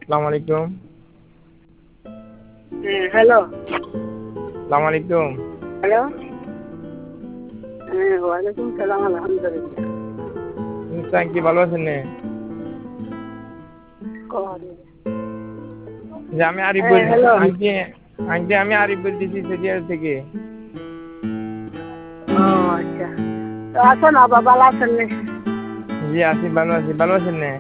আসসালামু আলাইকুম। হ্যালো। আসসালামু আলাইকুম। হ্যালো। ওয়ালাইকুম সালাম, আলহামদুলিল্লাহ। কি ভালো আছেন নে? যে আমি আরিফ হ্যালো। আন্টি আন্টি আমি আরিফ বলতেছি সেজিয়ার থেকে। ও আচ্ছা, তো আছেন আবার ভালো আছেন নে? জি আছি, ভালো আছি। ভালো আছেন নে?